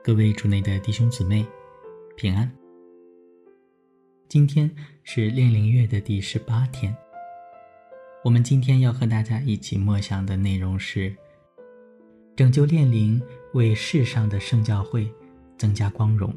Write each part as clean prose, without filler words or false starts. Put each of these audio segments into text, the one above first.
各位主内的弟兄姊妹，平安。今天是炼灵月的第18天，我们今天要和大家一起默想的内容是拯救炼灵，为世上的圣教会增加光荣。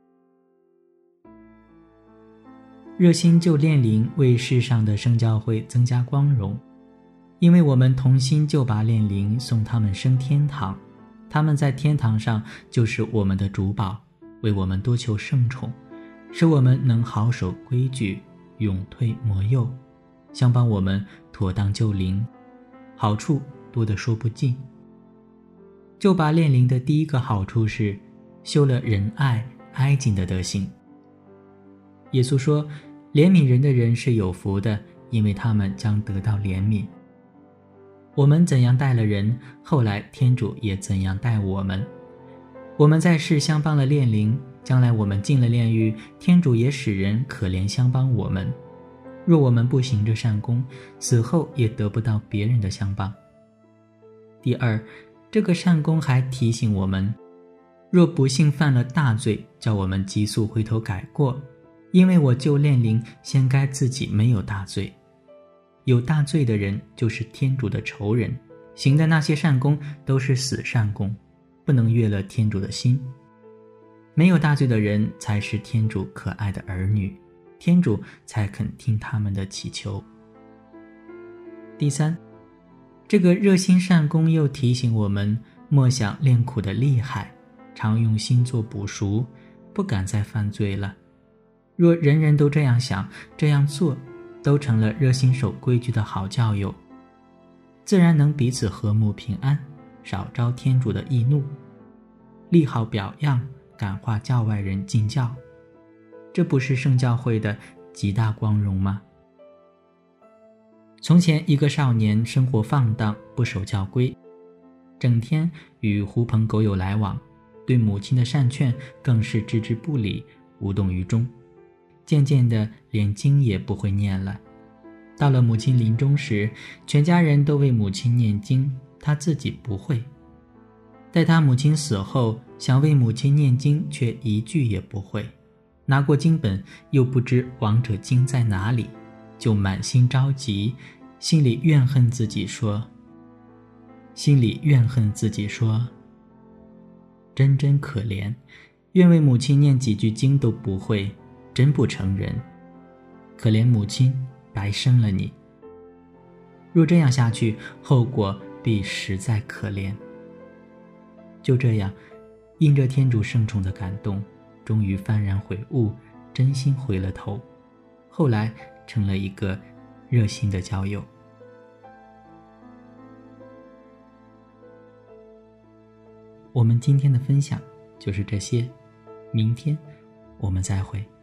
热心救炼灵，为世上的圣教会增加光荣，因为我们同心救拔炼灵，送他们升天堂。他们在天堂上就是我们的主保，为我们多求圣宠，使我们能好守规矩，勇退魔诱，相帮我们妥当救灵，好处多得说不尽。救拔炼灵的第一个好处是修了仁爱哀敬的德行。耶稣说，怜悯人的人是有福的，因为他们将得到怜悯。我们怎样待了人，后来天主也怎样待我们。我们在世相帮了炼灵，将来我们进了炼狱，天主也使人可怜相帮我们。若我们不行这善功，死后也得不到别人的相帮。第二，这个善功还提醒我们，若不幸犯了大罪，叫我们急速回头改过，因为我救炼灵，先该自己没有大罪。有大罪的人就是天主的仇人，行的那些善功都是死善功，不能悦了天主的心。没有大罪的人才是天主可爱的儿女，天主才肯听他们的祈求。第三，这个热心善功又提醒我们默想炼苦的厉害，常用心做补赎，不敢再犯罪了。若人人都这样想这样做，都成了热心守规矩的好教友，自然能彼此和睦平安，少招天主的易怒，立好表样，感化教外人进教。这不是圣教会的极大光荣吗？从前一个少年生活放荡，不守教规，整天与狐朋狗友来往，对母亲的善劝更是置之不理，无动于衷。渐渐的连经也不会念了。到了母亲临终时，全家人都为母亲念经，他自己不会。待他母亲死后，想为母亲念经，却一句也不会。拿过经本，又不知亡者经在哪里，就满心着急，心里怨恨自己说，真可怜，愿为母亲念几句经都不会，真不成人，可怜母亲白生了你。若这样下去，后果必实在可怜。就这样，因着天主圣宠的感动，终于幡然悔悟，真心回了头，后来成了一个热心的教友。我们今天的分享就是这些，明天我们再会。